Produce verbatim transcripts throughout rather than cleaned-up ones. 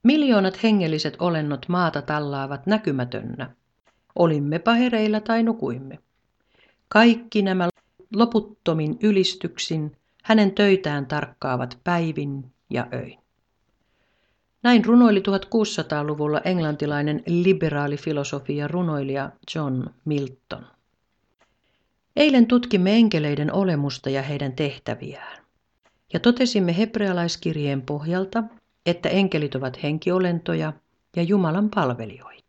Miljoonat hengelliset olennot maata tallaavat näkymätönnä. Olimmepa hereillä tai nukuimme. Kaikki nämä loputtomin ylistyksin hänen töitään tarkkaavat päivin ja öin. Näin runoili tuhatkuusisataaluvulla englantilainen liberaali filosofi ja runoilija John Milton. Eilen tutkimme enkeleiden olemusta ja heidän tehtäviään. Ja totesimme hebrealaiskirjeen pohjalta, että enkelit ovat henkiolentoja ja Jumalan palvelijoita.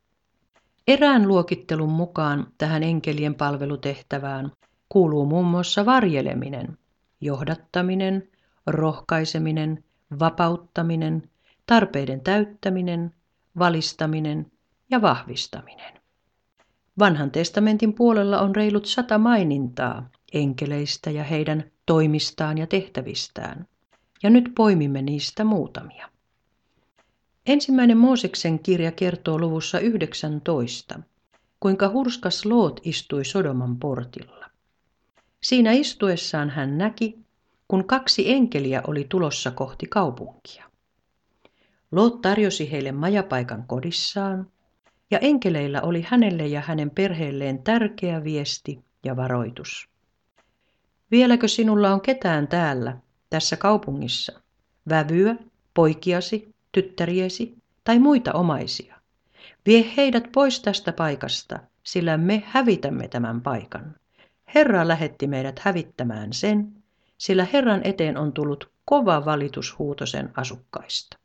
Erään luokittelun mukaan tähän enkelien palvelutehtävään kuuluu muun muassa varjeleminen, johdattaminen, rohkaiseminen, vapauttaminen, tarpeiden täyttäminen, valistaminen ja vahvistaminen. Vanhan testamentin puolella on reilut sata mainintaa enkeleistä ja heidän toimistaan ja tehtävistään, ja nyt poimimme niistä muutamia. Ensimmäinen Mooseksen kirja kertoo luvussa yhdeksäntoista, kuinka hurskas Loot istui Sodoman portilla. Siinä istuessaan hän näki, kun kaksi enkeliä oli tulossa kohti kaupunkia. Loot tarjosi heille majapaikan kodissaan, ja enkeleillä oli hänelle ja hänen perheelleen tärkeä viesti ja varoitus. Vieläkö sinulla on ketään täällä, tässä kaupungissa, vävyä, poikiasi, tyttäriesi tai muita omaisia? Vie heidät pois tästä paikasta, sillä me hävitämme tämän paikan. Herra lähetti meidät hävittämään sen, sillä Herran eteen on tullut kova valitushuuto sen asukkaista.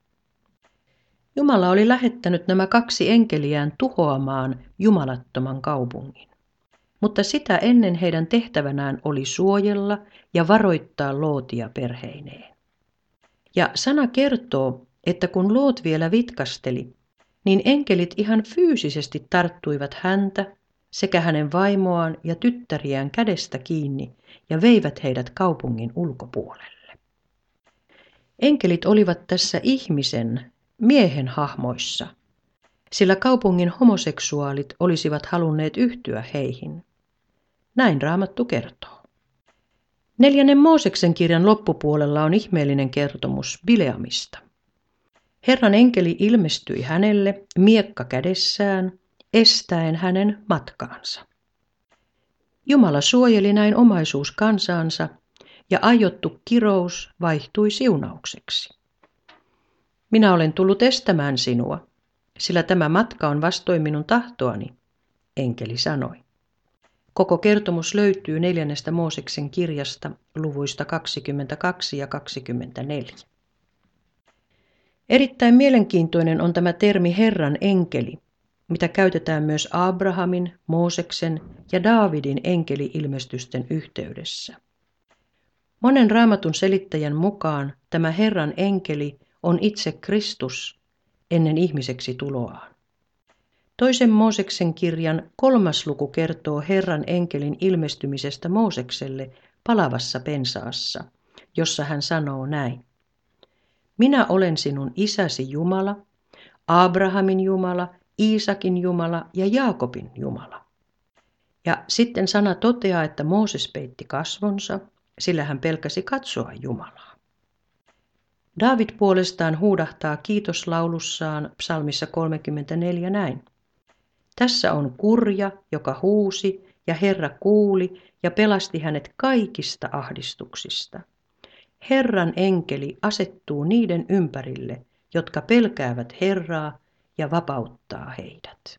Jumala oli lähettänyt nämä kaksi enkeliään tuhoamaan jumalattoman kaupungin. Mutta sitä ennen heidän tehtävänään oli suojella ja varoittaa Lootia perheineen. Ja sana kertoo, että kun Loot vielä vitkasteli, niin enkelit ihan fyysisesti tarttuivat häntä sekä hänen vaimoaan ja tyttäriään kädestä kiinni ja veivät heidät kaupungin ulkopuolelle. Enkelit olivat tässä ihmisen, miehen hahmoissa, sillä kaupungin homoseksuaalit olisivat halunneet yhtyä heihin. Näin Raamattu kertoo. Neljännen Mooseksen kirjan loppupuolella on ihmeellinen kertomus Bileamista. Herran enkeli ilmestyi hänelle miekka kädessään, estäen hänen matkaansa. Jumala suojeli näin omaisuus kansaansa, ja aiottu kirous vaihtui siunaukseksi. Minä olen tullut estämään sinua, sillä tämä matka on vastoin minun tahtoani, enkeli sanoi. Koko kertomus löytyy neljännestä Mooseksen kirjasta luvuista kaksikymmentäkaksi ja kaksikymmentäneljä. Erittäin mielenkiintoinen on tämä termi Herran enkeli, mitä käytetään myös Abrahamin, Mooseksen ja Daavidin enkeli-ilmestysten yhteydessä. Monen raamatun selittäjän mukaan tämä Herran enkeli on itse Kristus ennen ihmiseksi tuloaan. Toisen Mooseksen kirjan kolmas luku kertoo Herran enkelin ilmestymisestä Moosekselle palavassa pensaassa, jossa hän sanoo näin. Minä olen sinun isäsi Jumala, Abrahamin Jumala, Iisakin Jumala ja Jaakobin Jumala. Ja sitten sana toteaa, että Mooses peitti kasvonsa, sillä hän pelkäsi katsoa Jumalaa. Daavid puolestaan huudahtaa kiitoslaulussaan psalmissa kolmekymmentäneljä näin. Tässä on kurja, joka huusi, ja Herra kuuli ja pelasti hänet kaikista ahdistuksista. Herran enkeli asettuu niiden ympärille, jotka pelkäävät Herraa ja vapauttaa heidät.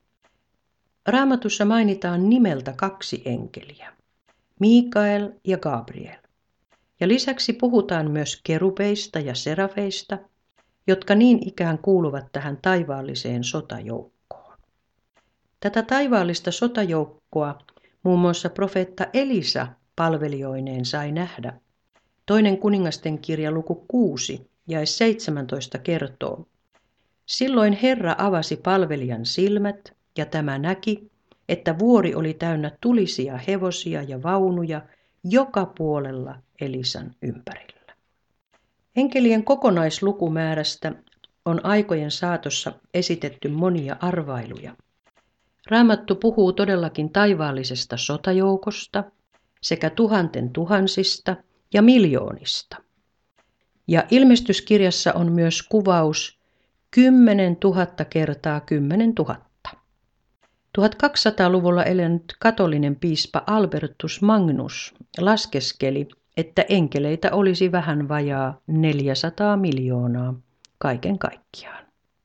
Raamatussa mainitaan nimeltä kaksi enkeliä, Mikael ja Gabriel. Ja lisäksi puhutaan myös kerubeista ja serafeista, jotka niin ikään kuuluvat tähän taivaalliseen sotajoukkoon. Tätä taivaallista sotajoukkoa muun muassa profeetta Elisa palvelijoineen sai nähdä. Toinen kuningasten kirja luku kuusi jae seitsemäntoista kertoo. Silloin Herra avasi palvelijan silmät ja tämä näki, että vuori oli täynnä tulisia hevosia ja vaunuja joka puolella Elisan ympärillä. Enkelien kokonaislukumäärästä on aikojen saatossa esitetty monia arvailuja. Raamattu puhuu todellakin taivaallisesta sotajoukosta sekä tuhanten tuhansista ja miljoonista. Ja ilmestyskirjassa on myös kuvaus kymmenen tuhatta kertaa kymmenen tuhatta. tuhatkaksisataaluvulla elänyt katolinen piispa Albertus Magnus laskeskeli, että enkeleitä olisi vähän vajaa neljäsataa miljoonaa kaiken kaikkiaan.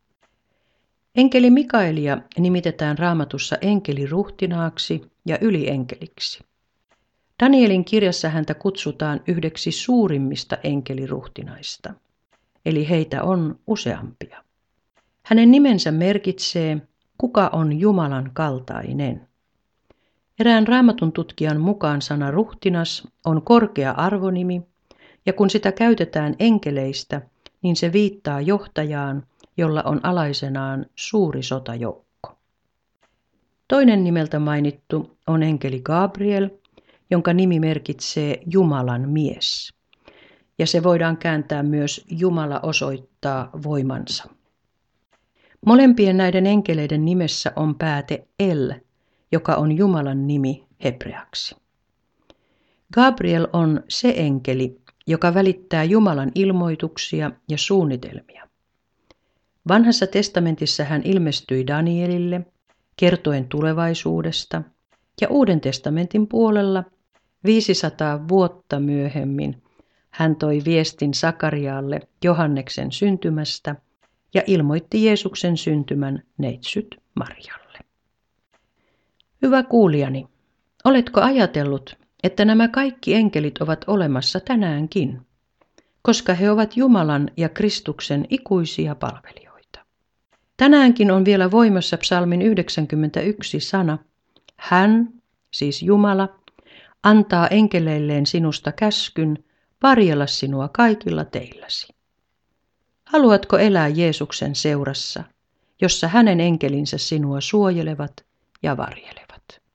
Enkeli Mikaelia nimitetään Raamatussa enkeliruhtinaaksi ja ylienkeliksi. Danielin kirjassa häntä kutsutaan yhdeksi suurimmista enkeliruhtinaista, eli heitä on useampia. Hänen nimensä merkitsee, kuka on Jumalan kaltainen. Erään Raamatun tutkijan mukaan sana ruhtinas on korkea arvonimi, ja kun sitä käytetään enkeleistä, niin se viittaa johtajaan, jolla on alaisenaan suuri sotajoukko. Toinen nimeltä mainittu on enkeli Gabriel, jonka nimi merkitsee Jumalan mies, ja se voidaan kääntää myös Jumala osoittaa voimansa. Molempien näiden enkeleiden nimessä on pääte El, joka on Jumalan nimi hebreaksi. Gabriel on se enkeli, joka välittää Jumalan ilmoituksia ja suunnitelmia. Vanhassa testamentissa hän ilmestyi Danielille, kertoen tulevaisuudesta, ja Uuden testamentin puolella viisisataa vuotta myöhemmin hän toi viestin Sakarialle Johanneksen syntymästä ja ilmoitti Jeesuksen syntymän neitsyt Marjalle. Hyvä kuulijani, oletko ajatellut, että nämä kaikki enkelit ovat olemassa tänäänkin, koska he ovat Jumalan ja Kristuksen ikuisia palvelijoita? Tänäänkin on vielä voimassa psalmin yhdeksänkymmentäyksi sana, hän, siis Jumala, antaa enkeleilleen sinusta käskyn varjella sinua kaikilla teilläsi. Haluatko elää Jeesuksen seurassa, jossa hänen enkelinsä sinua suojelevat ja varjelevat?